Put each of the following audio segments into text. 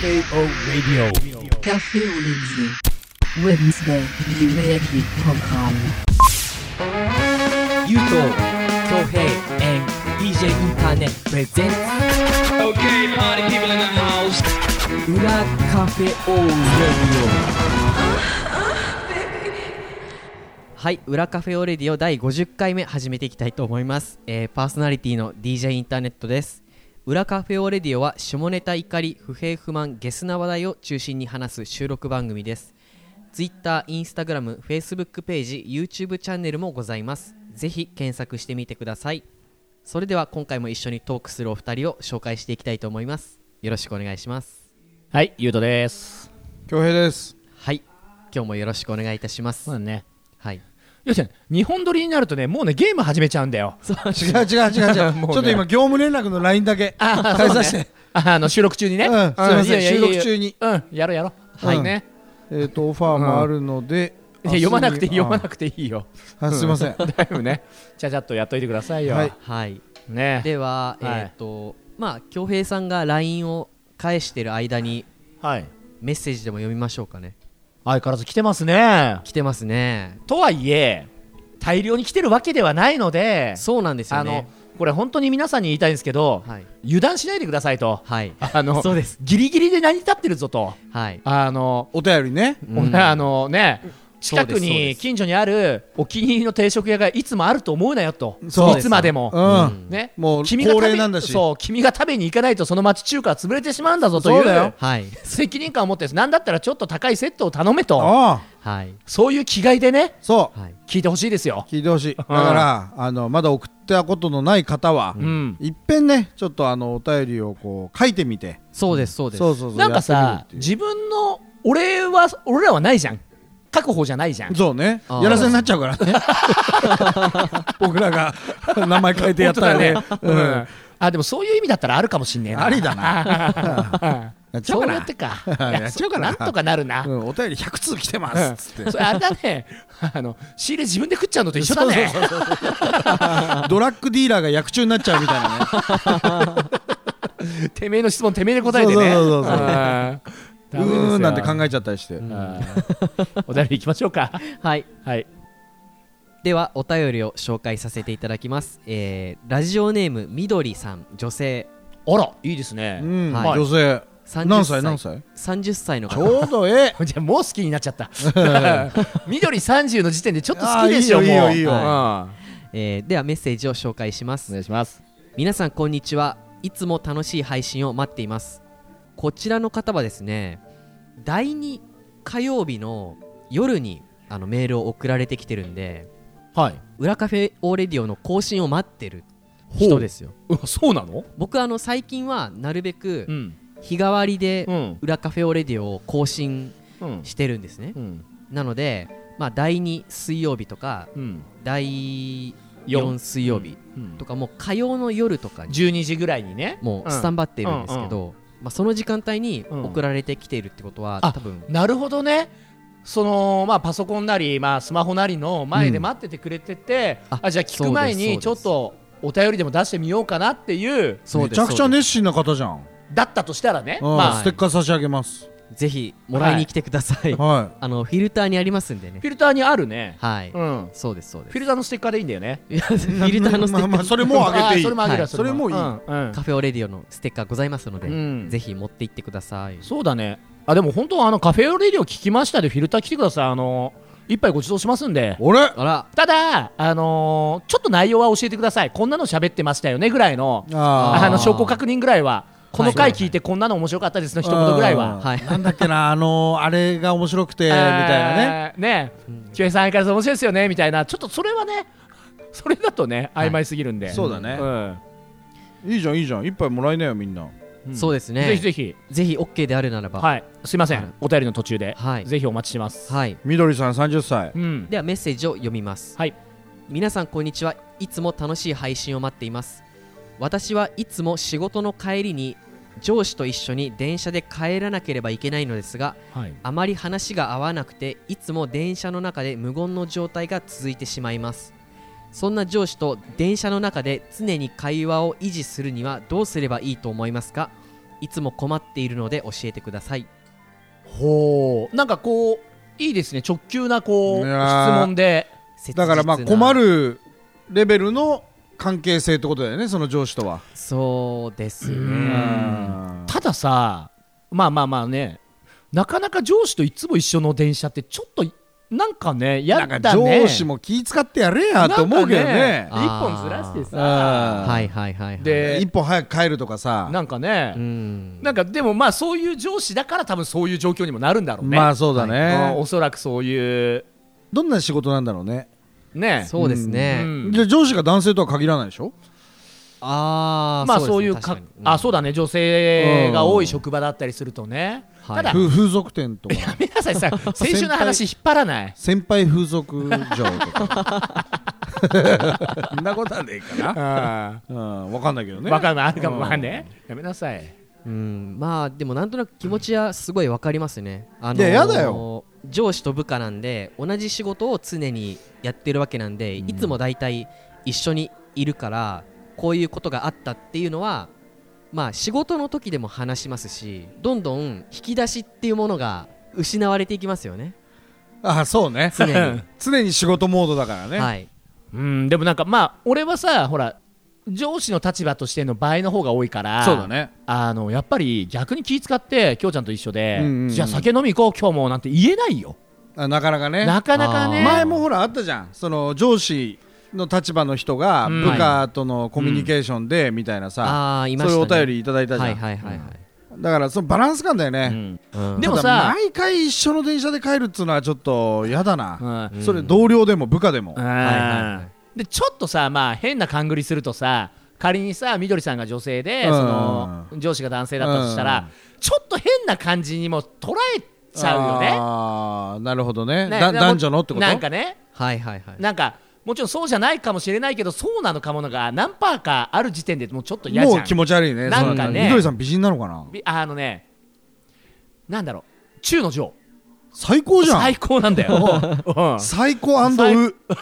FAO Radio Café au Laitier Wednesday Programm ゆうと恭平 and DJ インターネットプレゼンツ Okay, party people in the house. 裏カフェオーレディオ。はい、裏カフェオレディオ第50回目始めていきたいと思います。パーソナリティの DJ インターネットです。裏カフェオレディオは下ネタ、怒り、不平不満、ゲスな話題を中心に話す収録番組です。Twitter、Instagram、Facebook ページ、YouTube チャンネルもございます。ぜひ検索してみてください。それでは今回も一緒にトークするお二人を紹介していきたいと思います。よろしくお願いします。 はい、ゆうとです。 恭平です。 はい、今日もよろしくお願いいたします。 そうだね。 はい。 よし、日本撮りになるとね、もうね、ゲーム始めちゃうんだよ。 違うちょっと今業務連絡の LINE だけ返させて、 収録中にね。 すいません、収録中にやろう。 はいね。 オファーもあるので、 読まなくていいよ。 すいません。 だいぶね、ちゃちゃっとやっといてくださいよ。 はい。 ね。 では恭平さんが LINE を返してる間にメッセージでも読みましょうかね。 相変わらず来てますね。 来てますね。 とはいえ大量に来てるわけではないので、 そうなんですよね。 これ本当に皆さんに言いたいんですけど、油断しないでくださいと。 そうです。 ギリギリで成り立ってるぞと。 お便りね。 近くに近所にあるお気に入りの定食屋がいつもあると思うなよと。いつまでもね、 もう恒例なんだし、 君が食べに行かないとその町中華は潰れてしまうんだぞという責任感を持ってなんだったらちょっと高いセットを頼めと、そういう気概でね、聞いてほしいですよ。 聞いてほしい。だからまだ送ったことのない方はいっぺんね、ちょっとお便りをこう書いてみて。 そうです。 なんかさ、自分の俺らはないじゃん、書く方じゃないじゃん。 そうね、やらせになっちゃうからね僕らが名前変えてやったらね。 でもそういう意味だったらあるかもしんねえな。 ありだな。 そうやってか。やっちゃうかな。なんとかなるな。 お便り100通来てますっつって。 それあれだね。仕入れ自分で食っちゃうのと一緒だね。 ドラッグディーラーが薬中になっちゃうみたいなね。 てめえの質問てめえで答えてね。 なんて考えちゃったりして。 お便り行きましょうか。 はい。ではお便りを紹介させていただきます。ラジオネームみどりさん、女性。 あら、いいですね。 女性。何歳 ？30歳の方。 ちょうどじゃあもう好きになっちゃった。みどり30の時点でちょっと好きでしょ。 いいよ。ではメッセージを紹介します。 お願いします。 皆さんこんにちは。いつも楽しい配信を待っています。こちらの方はですね、第2火曜日の夜にメールを送られてきてるんで、裏カフェオーレディオの更新を待ってる人ですよ。 そうなの？ 僕最近はなるべく日替わりで裏カフェオーレディオを更新してるんですね。なので第2水曜日とか第4水曜日とかもう火曜の夜とかに 12時ぐらいにね、 もうスタンバってるんですけど、その時間帯に送られてきているってことは多分。 なるほどね。パソコンなりスマホなりの前で待っててくれてて、じゃあ聞く前にちょっとお便りでも出してみようかなっていう。 めちゃくちゃ熱心な方じゃん。 だったとしたらね、 ステッカー差し上げます。 ぜひもらいに来てください。フィルターにありますんでね。 フィルターにあるね。 そうです。フィルターのステッカーでいいんだよね。 フィルターのステッカー、 それもあげていい。 それもいい。 カフェオレディオのステッカーございますので、ぜひ持って行ってください。 そうだね。でも本当カフェオレディオ聞きましたでフィルター来てください。一杯ご馳走しますんで。ただちょっと内容は教えてください。こんなの喋ってましたよねぐらいの証拠確認ぐらいは。この回聞いてこんなの面白かったですの一言ぐらいは。 なんだっけな、あれが面白くてみたいなね。 ね、清江さん相変わらず面白いですよねみたいな。ちょっとそれはね、それだとね曖昧すぎるんで。 そうだね。いいじゃん一杯もらいなよみんな。 そうですね。ぜひ OK であるならば。 すいません、お便りの途中でぜひお待ちしてます。 みどりさん30歳。 ではメッセージを読みます。皆さんこんにちは。いつも楽しい配信を待っています。私はいつも仕事の帰りに上司と一緒に電車で帰らなければいけないのですが、あまり話が合わなくていつも電車の中で無言の状態が続いてしまいます。そんな上司と電車の中で常に会話を維持するにはどうすればいいと思いますか？ いつも困っているので教えてください。 ほう、なんかこういいですね、直球なこう質問で。 だからまあ困るレベルの関係性ってことだよね、その上司とは。 そうですね。 たださ、まあね、なかなか上司といつも一緒の電車ってちょっとなんかね、やだね。 なんか上司も気使ってやれやと思うけどね。 一本ずらしてさ、 はいはいはい、 で一本早く帰るとかさ、 なんかね、なんかでもまあそういう上司だから多分そういう状況にもなるんだろうね。 まあそうだね、 おそらくそういうどんな仕事なんだろうね。 ね、 そうですね。 じゃあ上司が男性とは限らないでしょ。 まあそういうか、そうだね、女性が多い職場だったりすするとね。ただ風俗店とかやめなさいさ、先週の話引っ張らない。 先輩風俗嬢とかそんなことはねえかな。分かんないけどね。 分かんない、あるかもわかんねえ。やめなさい。 まあでもなんとなく気持ちはすごい分かりますね。 いや、やだよ。 上司と部下なんで同じ仕事を常にやってるわけなんで、いつもだいたい一緒にいるからこういうことがあったっていうのはまあ仕事の時でも話しますし、どんどん引き出しっていうものが失われていきますよね。 あ、そうね。常に仕事モードだからね。 はい。でもなんかまあ俺はさ、ほら上司の立場としての場合の方が多いから、 そうだね。 やっぱり逆に気使ってきょうちゃんと一緒で、じゃあ酒飲み行こう今日もなんて言えないよ。 なかなかね。 なかなかね。 前もほらあったじゃん、その上司の立場の人が部下とのコミュニケーションでみたいなさ、そういうお便りいただいたじゃん。だからそのバランス感だよね。 でもさ、 毎回一緒の電車で帰るっつうのはちょっと嫌だな。それ同僚でも部下でも。 でちょっとさ、まあ変な勘繰りするとさ、仮にさみどりさんが女性で、その上司が男性だったとしたら、ちょっと変な感じにも捉えちゃうよね。 ああ、なるほどね。男女のってこと。 なんかね、なんかもちろんそうじゃないかもしれないけど、そうなのかものが何パーかある時点でもうちょっと嫌じゃん。 もう気持ち悪いね。 なんかね、 みどりさん美人なのかな。 なんだろう、中の上、 最高じゃん。 最高なんだよ。 最高う。なんだ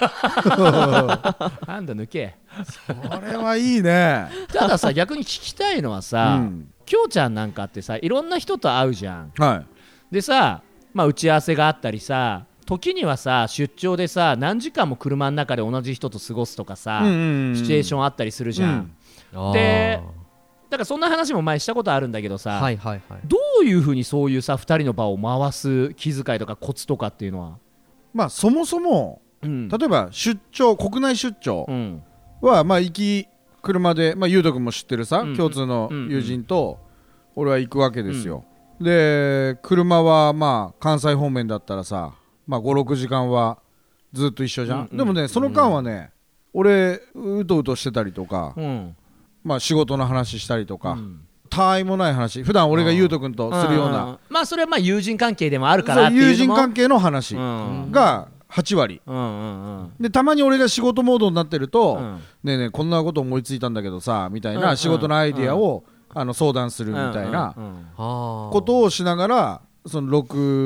抜け。 それはいいね。 たださ、逆に聞きたいのはさ、きょうちゃんなんかってさ、いろんな人と会うじゃん。でさ、まあ打ち合わせがあったりさ、時にはさ出張でさ何時間も車の中で同じ人と過ごすとかさ、シチュエーションあったりするじゃん。でだからそんな話も前したことあるんだけどさ、どういうふうにそういうさ2人の場を回す気遣いとかコツとかっていうのは。 まあそもそも、例えば出張、国内出張は、まあ行き車で、まあゆうとくんも知ってるさ、共通の友人と俺は行くわけですよ。で車はまあ関西方面だったらさ、まあ5、6時間はずっと一緒じゃん。でもね、その間はね、俺うとうとしてたりとか、まあ仕事の話したりとか、たわいもない話、普段俺がゆうとくんとするような、 まあそれはまあ友人関係でもあるからっていうのも、 友人関係の話が8割で、たまに俺が仕事モードになってると、ねえねえこんなこと思いついたんだけどさみたいな仕事のアイディアを相談するみたいなことをしながら、その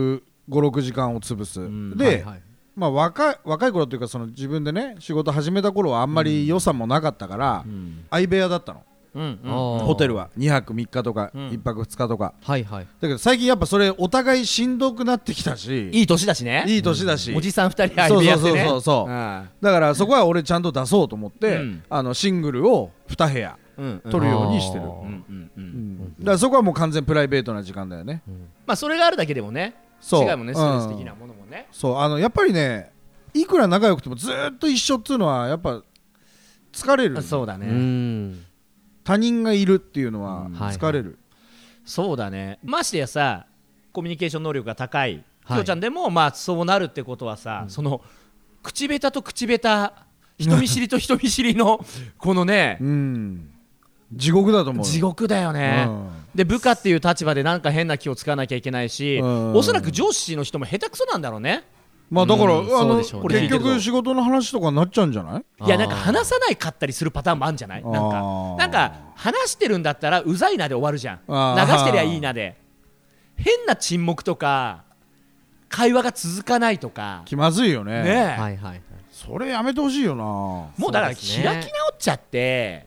5、6時間を潰す。で、まあ若い頃というか、その自分でね仕事始めた頃はあんまり予算もなかったから、相部屋だったの。ホテルは2泊3日とか1泊2日とか。だけど最近やっぱそれお互いしんどくなってきたし、 いい年だしね、 いい年だし、 おじさん2人相部屋ってね。 そうだからそこは俺ちゃんと出そうと思って、シングルを2部屋取るようにしてる。だからそこはもう完全プライベートな時間だよね。 まあそれがあるだけでもね、違うもんね、ストレス的なものもね。 そうやっぱりね、いくら仲良くてもずっと一緒っていうのはやっぱ疲れる。 そうだね、 他人がいるっていうのは疲れる。 そうだね。ましてやさ、コミュニケーション能力が高いきょうちゃんでも、まあそうなるってことはさ、その口下手と口下手、人見知りと人見知りのこのね、 地獄だと思う。 地獄だよね。で部下っていう立場でなんか変な気をつかなきゃいけないし、おそらく上司の人も下手くそなんだろうね。 まあだから結局仕事の話とかになっちゃうんじゃない？ いや、なんか話さないかったりするパターンもあるんじゃない？なんか話してるんだったらうざいなで終わるじゃん。流してりゃいいなで、変な沈黙とか会話が続かないとか気まずいよね。 はいはい。 それやめてほしいよな。 もうだから開き直っちゃって、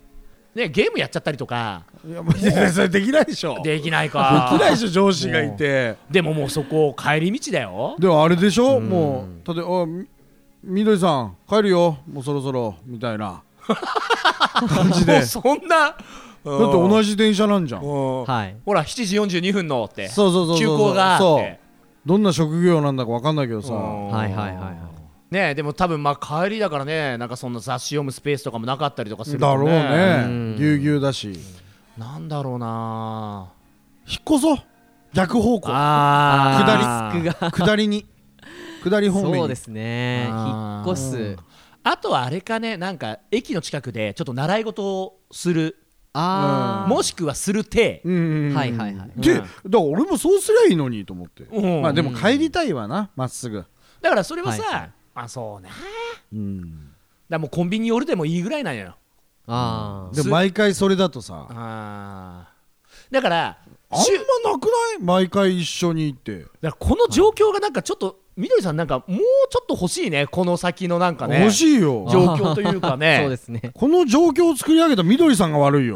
ね、ゲームやっちゃったりとか。 いやもうそれできないでしょ。 できないか。 できないでしょ、上司がいて。 でももうそこ帰り道だよ。 でもあれでしょ、もう例えばみどりさん帰るよもうそろそろみたいな感じで。 そんな。 だって同じ電車なんじゃん。 はい。 ほら7時42分のって。 そうそうそうそう。 急行があって。 どんな職業なんだか分かんないけどさ。 はいはいはいはい。 ね、でも多分まあ帰りだからね、なんかそんな雑誌読むスペースとかもなかったりとかするとね。 だろうね。ぎゅうぎゅうだし。 なんだろうな。 引っ越そう。逆方向。下りに。下り方面に。 そうですね。引っ越す。 あとはあれかね、なんか駅の近くでちょっと習い事をする。もしくはする手。 はいはいはい。 で、だから俺もそうすりゃいいのにと思って。まあでも帰りたいわな、まっすぐ。 だからそれはさ、あ、そうね。だもうコンビニ寄るでもいいぐらいなんや。 でも毎回それだとさ。 だからあんまなくない？毎回一緒に行って。 だからこの状況がなんかちょっとみどりさんなんかもうちょっと欲しいね、この先のなんかね。 欲しいよ。 状況というかね。 そうですね。 この状況を作り上げたみどりさんが悪いよ。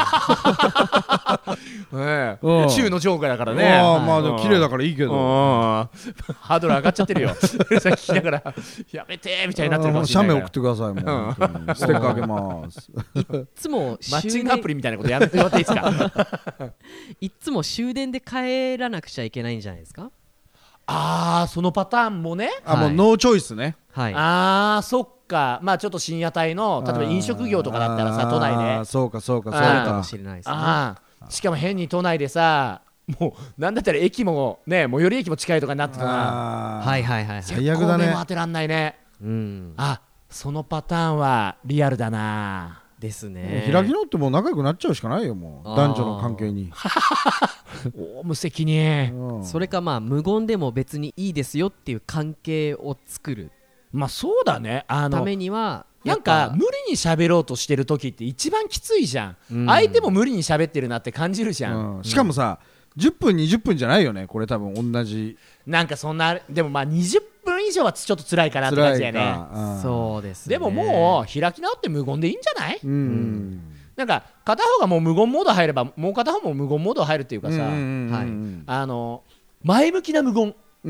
中の上下だからね。 まあでも綺麗だからいいけど。 ハードル上がっちゃってるよ。さっき聞きながらやめてみたいになってるかもしれない。 写メ送ってくださいもう。ステッカーあげます。 いつもマッチングアプリみたいなことやめてもらっていいですか。 いつも終電で帰らなくちゃいけないんじゃないですか。 そのパターンもね。 もうノーチョイスね。 そっか。まあちょっと深夜帯の例えば飲食業とかだったらさ、都内で。 そうかそうかそうかもしれないですね。 しかも変に都内でさ、もうなんだったら駅もね、最寄り駅も近いとかになってたら、 はいはいはい。 最悪だね。 結構目も当てらんないね。そのパターンはリアルだな。 ですね。 開き直ってもう仲良くなっちゃうしかないよ、もう男女の関係に。 無責任。 それかまあ無言でも別にいいですよっていう関係を作る。 まあそうだね。ためにはなんか無理に喋ろうとしてる時って一番きついじゃん。相手も無理に喋ってるなって感じるじゃん。 しかもさ、10分20分じゃないよね、これ多分同じ。 なんかそんな、でもまあ20分以上はちょっと辛いかなって感じだよね。 そうですね。 でももう開き直って無言でいいんじゃない？なんか片方がもう無言モード入ればもう片方も無言モード入るっていうかさ、前向きな無言。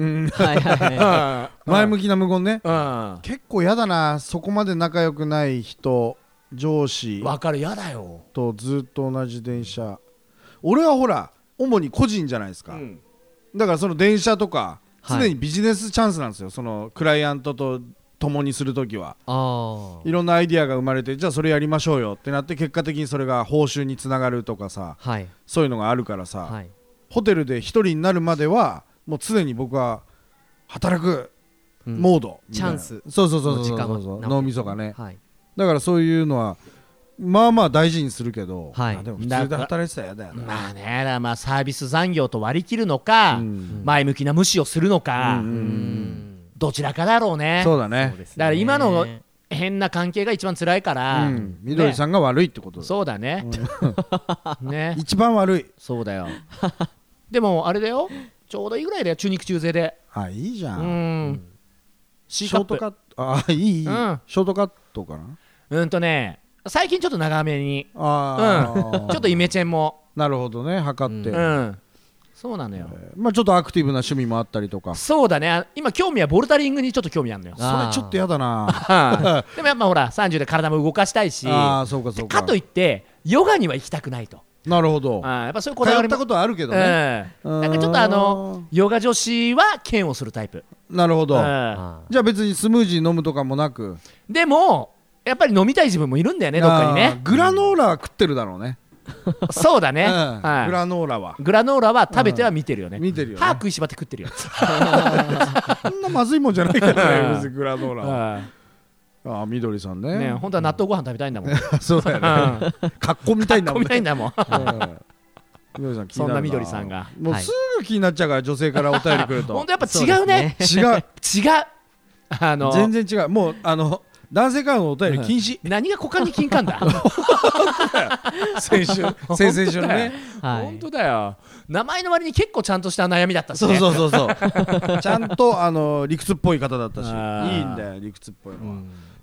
前向きな無言ね。結構やだな、そこまで仲良くない人、上司わかる、やだよとずっと同じ電車。俺はほら主に個人じゃないですか。だからその電車とか常にビジネスチャンスなんですよ。そのクライアントと共にするときはいろんなアイディアが生まれて、じゃあそれやりましょうよってなって、結果的にそれが報酬につながるとかさ、そういうのがあるからさ、ホテルで一人になるまではもう常に僕は働くモード、 チャンス、 そう脳みそがね。だからそういうのはまあまあ大事にするけど、でも普通で働いてたら嫌だよね。 まあね、だからまあサービス残業と割り切るのか、前向きな無視をするのか、どちらかだろうね。 そうだね。 だから今の変な関係が一番辛いから、 みどりさんが悪いってことだ。 そうだね。ね、 一番悪い。 そうだよ。でもあれだよ、ちょうどいいぐらいだよ、中肉中背で。 いいじゃん。 ショートカット、いい、ショートカットかな。 ね、最近ちょっと長めに、ちょっとイメチェンも。 なるほどね、測って。 そうなのよ。 まあちょっとアクティブな趣味もあったりとか。 そうだね。今興味はボルダリングにちょっと興味あるのよ。 それちょっとやだな。 でもやっぱほら30で体も動かしたいし、かといってヨガには行きたくないと。 なるほど。 やっぱそういうこだわりも。 通ったことはあるけどね。 なんかちょっとヨガ女子は剣をするタイプ。 なるほど。じゃあ別にスムージー飲むとかもなく。 でもやっぱり飲みたい自分もいるんだよね、どっかにね。 グラノーラは食ってるだろうね。 そうだね。 グラノーラは食べては見てるよね。 見てるよね。 歯食いしばって食ってるよ。 そんなまずいもんじゃないからね、別にグラノーラは。みどりさんね。 本当は納豆ご飯食べたいんだもん。 そうだよね。格好みたいんだもん。 みたいんだもん。そんなみどりさんがもうすぐ気になっちゃうから、女性からお便りくると。 本当やっぱ違うね。違う。 全然違う。もう男性からのお便り禁止。 何が股間に金かんだ。 先々週のね。 本当だよ。名前の割に結構ちゃんとした悩みだったし。 そうちゃんと理屈っぽい方だったし、いいんだよ理屈っぽいのは。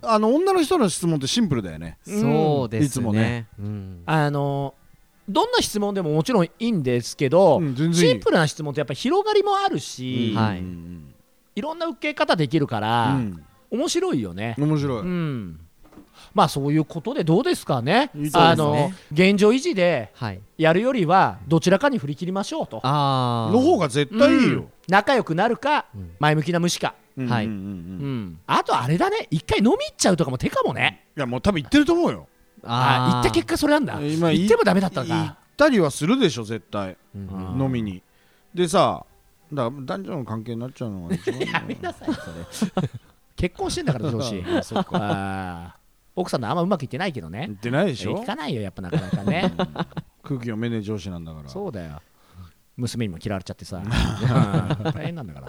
女の人の質問ってシンプルだよね。 そうですね。 いつもね。 どんな質問でももちろんいいんですけど、 全然いい。 シンプルな質問ってやっぱり広がりもあるし、いろんな受け方できるから、面白いよね。 面白い。 まあそういうことでどうですかね。 そうですね。 現状維持でやるよりはどちらかに振り切りましょうと。 の方が絶対いいよ。 仲良くなるか前向きな無視か。 はい。 あとあれだね、一回飲み行っちゃうとかも手かもね。 いやもう多分言ってると思うよ。 行った結果それなんだ。行ってもダメだったんだ。 行ったりはするでしょ絶対。飲みに。でさ、だから男女の関係になっちゃうのが一番。 やめなさいそれ。結婚してんだから上司。そっか。奥さんのあんまうまくいってないけどね。 言ってないでしょ。 聞かないよやっぱなかなかね。 空気読めねえ上司なんだから。 そうだよ。娘にも嫌われちゃってさ。大変なんだから。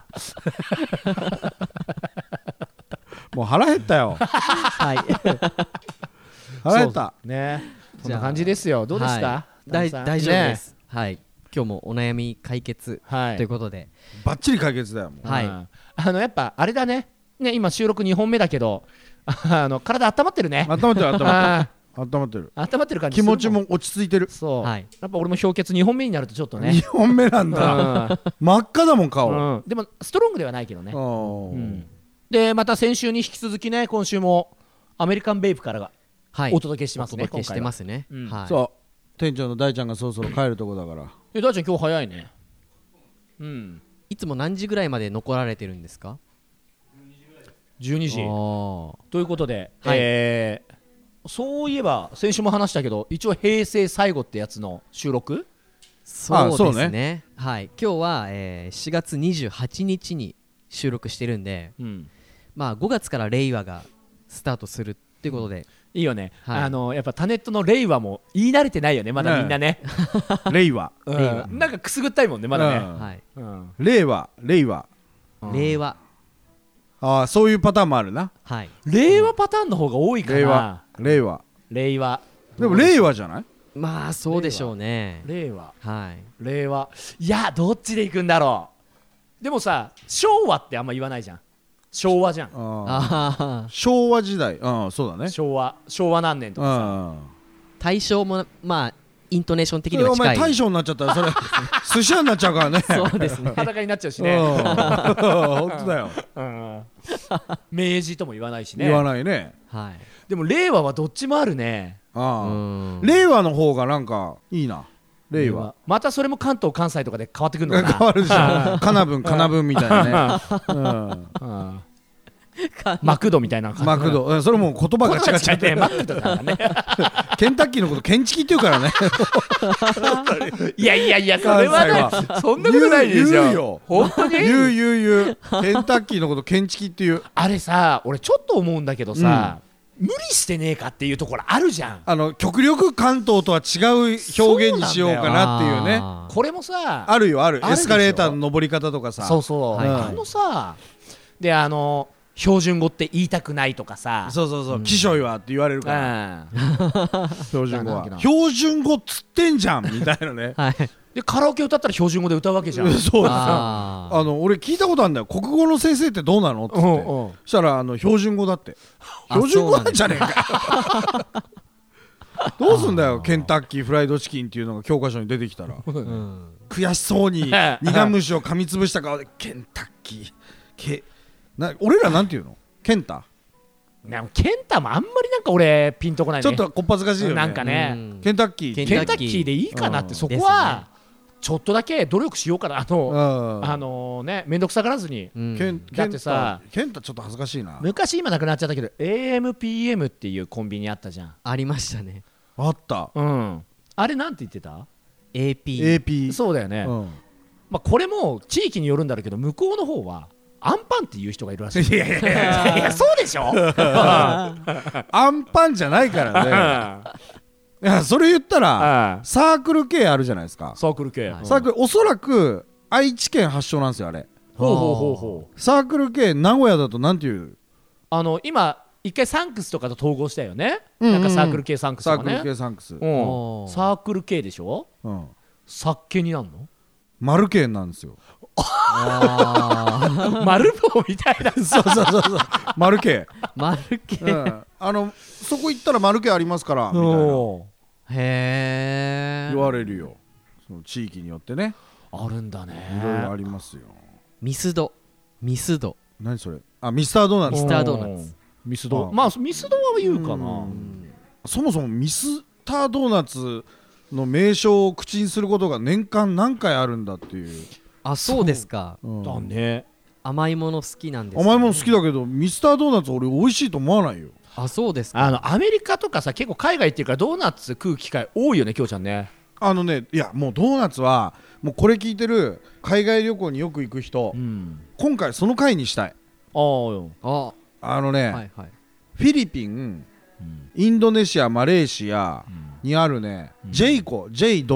もう腹減ったよ。 はい。 腹減ったね。こんな感じですよ。どうですか。 大丈夫です。はい。今日もお悩み解決ということで。 バッチリ解決だよ。 はい。 やっぱあれだね。今収録2本目だけど。体温まってるね。 温まってる温まってる感じ。気持ちも落ち着いてる。 そう。やっぱ俺も氷結2本目になるとちょっとね。 2本目なんだ。真っ赤だもん顔。 でもストロングではないけどね。でまた先週に引き続きね、今週もアメリカンベイプからがお届けしますね。 お届けしてますね。 そう店長の大ちゃんがそろそろ帰るとこだから。 大ちゃん今日早いね。 いつも何時ぐらいまで残られてるんですか ？12時ということで、そういえば先週も話したけど一応平成最後ってやつの収録。 そうですね。はい。今日は4月28日に収録してるんで、まあ5月から令和がスタートするっていうことでいいよね。やっぱタネットの令和も言い慣れてないよねまだみんなね。 令和なんかくすぐったいもんねまだね。 令和そういうパターンもあるな。 令和パターンの方が多いかな。 令和でも令和じゃない。 まあそうでしょうね。 令和いやどっちでいくんだろう。でもさ昭和ってあんま言わないじゃん。昭和じゃん。 昭和時代。そうだね。 昭和何年とかさ。 大正もまあイントネーション的には近い。 お前大将になっちゃったらそれ寿司屋になっちゃうからね。 そうですね。 裸になっちゃうしね。 本当だよ。 明治とも言わないしね。 言わないね。 でも令和はどっちもあるね。 令和の方がなんかいいな。令和またそれも関東関西とかで変わってくるのかな。 変わるでしょ。かなぶんみたいなね。 マクドみたいな。 マクドそれもう言葉が違っちゃってマクドだからね。 ケンタッキーのことケンチキって言うからね。 いやそれはねそんなことないでしょ。 言うよ本当に言うケンタッキーのことケンチキっていう。 あれさ俺ちょっと思うんだけどさ無理してねえかっていうところあるじゃん。 極力関東とは違う表現にしようかなっていうね。 これもさあるエスカレーターの登り方とかさ。 そうさで標準語って言いたくないとかさ。 そうきしょいわって言われるから。標準語は標準語っつってんじゃんみたいなね。 でカラオケ歌ったら標準語で歌うわけじゃん。 そうだ。俺聞いたことあるんだよ。国語の先生ってどうなのって言って。そしたら標準語だって。標準語なんじゃねえかよ。どうすんだよケンタッキーフライドチキンっていうのが教科書に出てきたら。悔しそうに苦虫を噛みつぶした顔でケンタッキー俺らなんていうの？ケンタ？ ケンタもあんまりなんか俺ピンとこないね。 ちょっとこっぱずかしいよね。 なんかね。 ケンタッキーでいいかなってそこはちょっとだけ努力しようかな。ねめんどくさがらずに。だってさケンタちょっと恥ずかしいな。 昔今なくなっちゃったけど AM/PM っていうコンビニあったじゃん。 ありましたね。 あった。 あれなんて言ってた？ AP。 そうだよね。まあこれも地域によるんだろうけど向こうの方はアンパンっていう人がいるらしい。いやそうでしょ。 アンパンじゃないからね。いやそれ言ったらサークル系あるじゃないですか。 サークル系おそらく愛知県発祥なんですよあれ。 ほう。 サークル系名古屋だとなんていう今一回サンクスとかと統合したよね。なんかサークル系サンクスとかね。 サークル系サンクス。 サークル系でしょ。サッケになんの？ マル系なんですよ。 丸棒みたいなそう丸系丸系、 そこ行ったら丸系ありますからみたいなへえ言われるよ。その地域によってねあるんだね。 いろいろありますよ。 ミスド何それ。ミスタードーナツ。 ミスタードーナツミスド、まあミスドは言うかな。 そもそもミスタードーナツの名称を口にすることが年間何回あるんだっていう。 あ、そうですか。 だね。 甘いもの好きなんですか、ね、 甘いもの好きだけどミスタードーナツ俺美味しいと思わないよ。 あ、そうですか。 アメリカとかさ結構海外行ってるからドーナツ食う機会多いよね、きょうちゃんね。 いやもうドーナツはもうこれ聞いてる海外旅行によく行く人、今回その回にしたい。はいはい、フィリピン、インドネシア、マレーシアにあるね、ジェイコ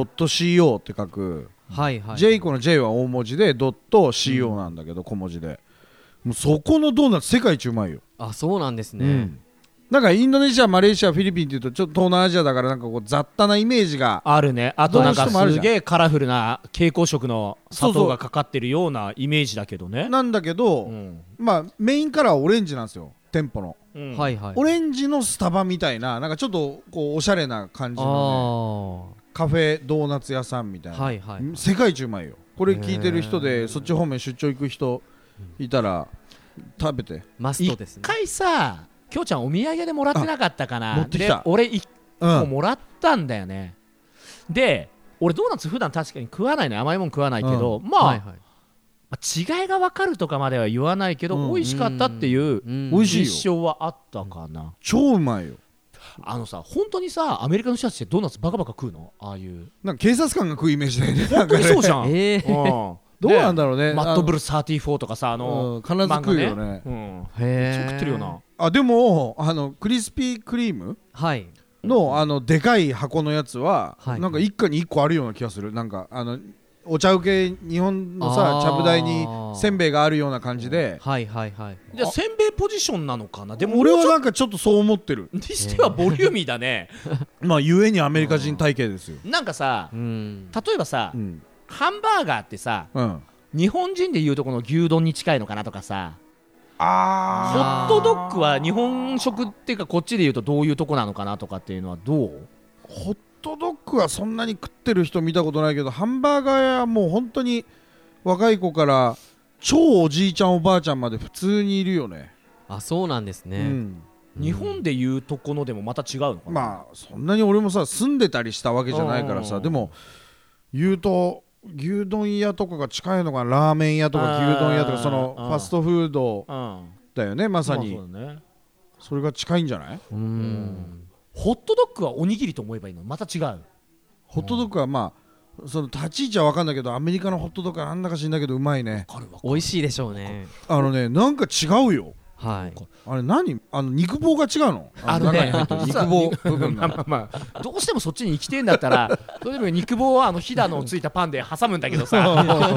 J.CO って書く、ジェイコの J は大文字でドット CO なんだけど、小文字でもうそこのドーナツ世界一うまいよ。 あ、そうなんですね、 なんかインドネシア、マレーシア、フィリピンっていうとちょっと東南アジアだからなんかこう雑多なイメージがあるね。あとなんかすげえカラフルな蛍光色の砂糖がかかってるようなイメージだけどね。 なんだけど、まあメインカラーはオレンジなんですよ、店舗の、オレンジのスタバみたいな、なんかちょっとこうおしゃれな感じの、ね、カフェドーナツ屋さんみたいな、世界一うまいよ。これ聞いてる人でそっち方面出張行く人いたら食べて。 マストですね。 一回さきょうちゃんお土産でもらってなかったかな。 持ってきた。 で俺1個もらったんだよね、で俺ドーナツ普段確かに食わないね、甘いもん食わないけど、まあ、違いが分かるとかまでは言わないけど、美味しかったっていう印象はあったかな。 超うまいよ。 さ本当にさアメリカの人たちってドーナツバカバカ食うの？ああいうなんか警察官が食うイメージだよね。 本当にそうじゃん。 どうなんだろうね。 マットブル34とかさ必ず食うよね。 へえ。食ってるよな。 でもクリスピークリームのでかい箱のやつはなんか一家に1個あるような気がする。なんかお茶受け日本のさ茶ぶ台にせんべいがあるような感じで、 じゃあせんべいポジションなのかな。でも俺はなんかちょっとそう思ってる。 にしてはボリューミーだね。 まあゆえにアメリカ人体型ですよ。 なんかさ例えばさハンバーガーってさ日本人でいうとこの牛丼に近いのかなとかさ、ホットドッグは日本食っていうかこっちでいうとどういうとこなのかなとかっていうのはどう？ ホットドッグはそんなに食ってる人見たことないけど、ハンバーガー屋はもう本当に若い子から超おじいちゃんおばあちゃんまで普通にいるよね。 あ、そうなんですね、 日本でいうとこのでもまた違うのかな。 まあそんなに俺もさ住んでたりしたわけじゃないからさ、でも言うと牛丼屋とかが近いのかな。ラーメン屋とか牛丼屋とかそのファストフードだよね、まさに。それが近いんじゃない？ ホットドッグはおにぎりと思えばいいの？また違う。 ホットドッグはまあその立ち位置は分かんないけど、アメリカのホットドッグはなんだか知んないけどうまいね。 美味しいでしょうね。 なんか違うよ。あれ何？肉棒が違うの？肉棒部分がまあどうしてもそっちに行きてえんだったらそれでも肉棒はひだのついたパンで挟むんだけどさ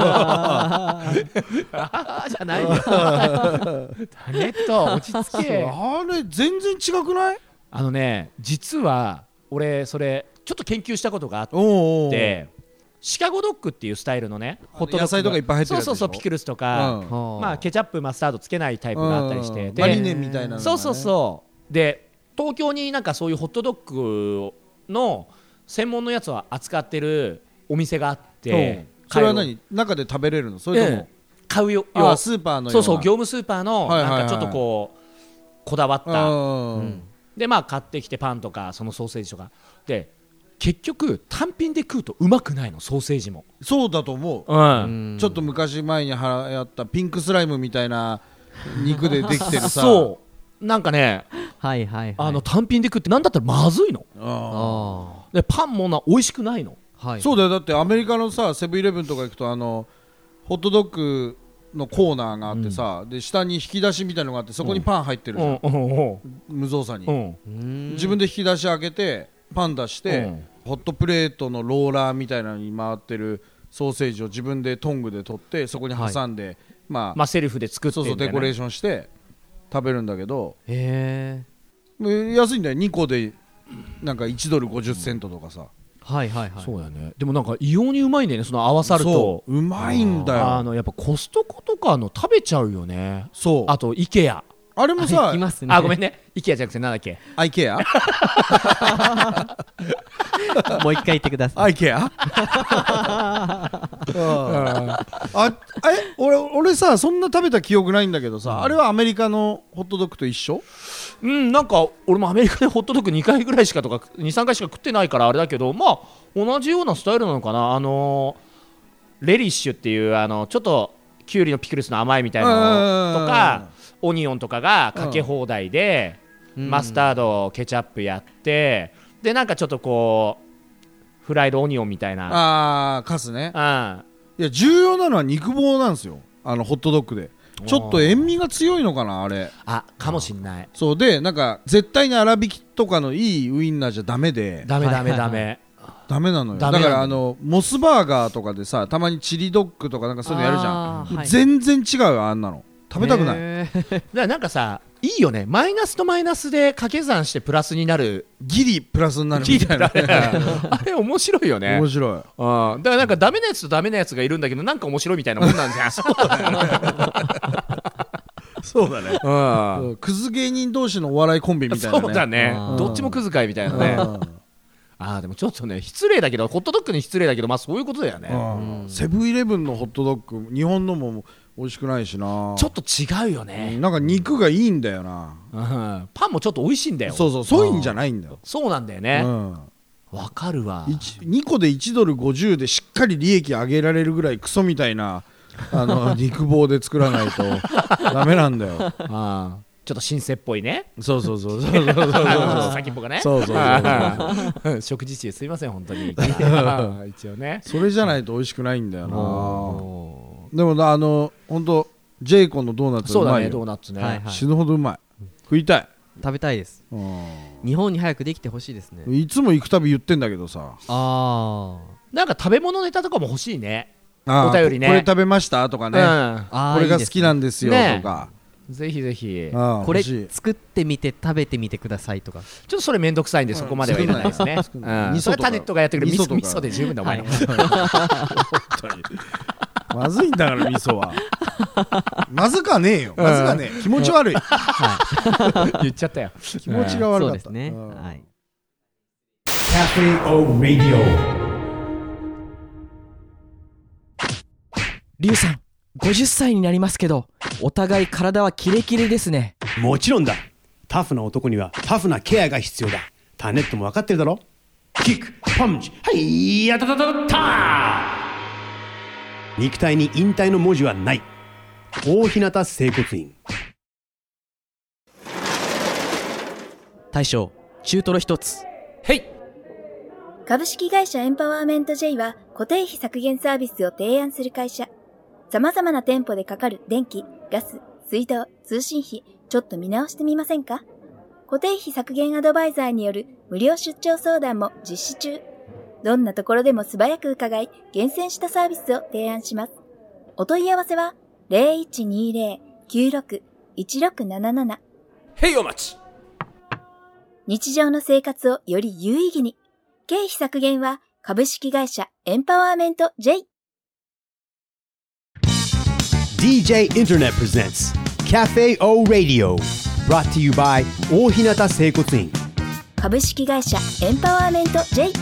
じゃないよ。タネット落ち着け。 あれ全然違くない？ 実は俺それちょっと研究したことがあって、シカゴドッグっていうスタイルのねホットドッグ野菜とかいっぱい入ってるやつでしょ。 そうピクルスとか、まあケチャップマスタードつけないタイプがあったりして、 マリネみたいなのがね。 そうで東京になんかそういうホットドッグの専門のやつを扱ってるお店があって、 それは何？中で食べれるの？それとも買うよ。 スーパーのような。 業務スーパーのなんかちょっとこうこだわったでまあ買ってきてパンとかそのソーセージとかで、結局単品で食うとうまくないの、ソーセージも。 そうだと思う、ちょっと昔前に流行ったピンクスライムみたいな肉でできてるさそうなんかね単品で食ってなんだったらまずいの。でパンも美味しくないの。 そうだよ。だってアメリカのさセブンイレブンとか行くとホットドッグのコーナーがあってさ、で下に引き出しみたいなのがあって、そこにパン入ってるじゃん、無造作に、自分で引き出し開けてパン出して、ホットプレートのローラーみたいなのに回ってるソーセージを自分でトングで取ってそこに挟んで、まあセルフで作ってデコレーションして食べるんだけど、安いんだよ。2個でなんか$1.50とかさ。 はいはいはい。 そうだね。でもなんか異様にうまいんだよね、その合わさると。 うまいんだよ。 やっぱコストコとかの食べちゃうよね。 そう。 あとイケア。 あれもさ、 行きますね。 あ、ごめんね。イケアじゃなくてなんだっけ。 アイケアもう一回言ってください。 アイケア俺さ、そんな食べた記憶ないんだけどさ、あれはアメリカのホットドッグと一緒？ なんか俺もアメリカでホットドッグ2回ぐらいしかとか2、3回しか食ってないからあれだけど、まあ同じようなスタイルなのかな。レリッシュっていうちょっとキュウリのピクルスの甘いみたいなのとか、オニオンとかがかけ放題で、マスタードケチャップやって、でなんかちょっとこうフライドオニオンみたいな、 カスね。 いや重要なのは肉棒なんですよ、ホットドッグで。ちょっと塩味が強いのかな、あれ。 かもしんない。 そうで、なんか絶対に粗挽きとかのいいウインナーじゃダメで。 ダメなのよ。だからモスバーガーとかでさ、たまにチリドッグとかなんかそういうのやるじゃん。全然違うよ、あんなの食べたくない。 なんかさ、いいよね。マイナスとマイナスで掛け算してプラスになる、 ギリプラスになるみたいな。 あれ面白いよね。 面白い。 だからなんかダメなやつとダメなやつがいるんだけど、なんか面白いみたいなもんなんじゃん。そうだね。 クズ芸人同士のお笑いコンビみたいなね。 そうだね。どっちもクズかいみたいなね。でもちょっとね、失礼だけど、ホットドッグに失礼だけど、まあそういうことだよね。 セブンイレブンのホットドッグ、日本のも美味しくないしな。 ちょっと違うよね。 なんか肉がいいんだよな。 パンもちょっと美味しいんだよ。 そういうんじゃないんだよ。 そうなんだよね。わかるわ。 2個で$1.50でしっかり利益上げられるぐらいクソみたいな肉棒で作らないとダメなんだよ。 ちょっと新生っぽいね。 そう先っぽがね。食事中すいません本当に。一応ね。 それじゃないと美味しくないんだよな。でも本当ジェイコンのドーナツうまいよ。そうだね、ドーナツね。死ぬほどうまい。食いたい。 食べたいです。日本に早くできてほしいですね。 いつも行くたび言ってんだけどさ。 なんか食べ物ネタとかも欲しいね。お便りね。 これ食べましたとかね。これが好きなんですよとか。 ぜひぜひこれ作ってみて食べてみてくださいとか。 ちょっとそれめんどくさいんでそこまではいらないですね。それタネットがやってくれる。味噌で十分だお前の。 まずいんだから味噌は。まずかねえよ。まずかねえ。気持ち悪い。 言っちゃったよ。 気持ちが悪かった。そうですね。 Cafe O Radio。 リュウさん、50歳になりますけど、お互い体はキレキレですね。 もちろんだ。タフな男にはタフなケアが必要だ。タネットも分かってるだろ。キック、パンチ、はいやたたたた。肉体に引退の文字はない。大日向整骨院。 大将、中トロ一つ。 へい。 株式会社エンパワーメント J は固定費削減サービスを提案する会社。様々な店舗でかかる電気、ガス、水道、通信費、ちょっと見直してみませんか？固定費削減アドバイザーによる無料出張相談も実施中。どんなところでも素早く伺い、厳選したサービスを提案します。お問い合わせは 0120-96-1677。 へいお待ち。 日常の生活をより有意義に。経費削減は株式会社エンパワーメント J。DJ Internet presents Cafe O Radio. Brought to you by 大日向整骨院。 株式会社エンパワーメント J。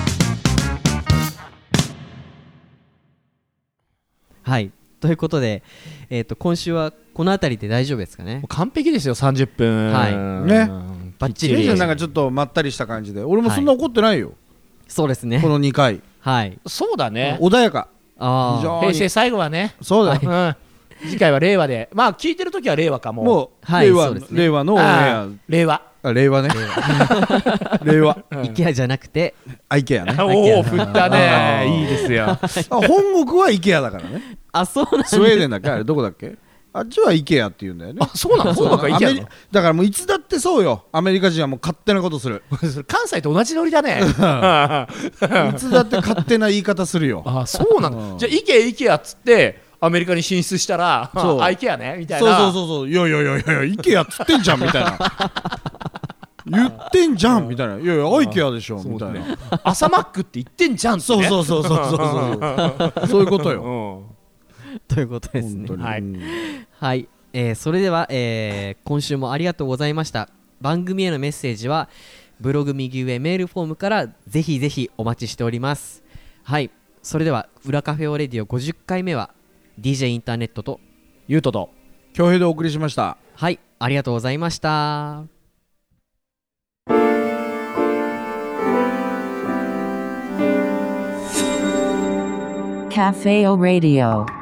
はい、ということで、今週はこの辺りで大丈夫ですかね。 完璧ですよ、30分。 はいね、 バッチリ。 なんかちょっとまったりした感じで、俺もそんな怒ってないよ。 そうですね。 この2回。 はい。 そうだね。 穏やか。 平成最後はね。 そうだ。 次回は令和で、まあ聞いてる時は令和かも。 もう令和の令和。 令和ね。令和。 IKEA じゃなくて IKEA ね。 おお、振ったね。いいですよ。 本国は IKEA だからね。 あ、そうなんだ。 スウェーデンだっけ、あれどこだっけ。あっちは IKEA って言うんだよね。 あ、そうなの。そうか IKEA なの。 だからもういつだってそうよ。アメリカ人はもう勝手なことする。 関西と同じノリだね。いつだって勝手な言い方するよ。 あ、そうなの。じゃあ IKEA っつってアメリカに進出したら、IKEA ねみたいな。 そう。いや IKEA っつってんじゃんみたいな。 言ってんじゃんみたいな、いやいやアイケアでしょみたいな、 朝マックって言ってんじゃんってね。 そうそういうことよ、 ということですね。 はい、 はい、それでは、今週もありがとうございました。番組へのメッセージはブログ右上メールフォームからぜひぜひお待ちしております。はい、それでは裏カフェオレディオ50回目は DJ インターネットとゆうとと恭平でお送りしました。 はい、ありがとうございました。 Cafe O Radio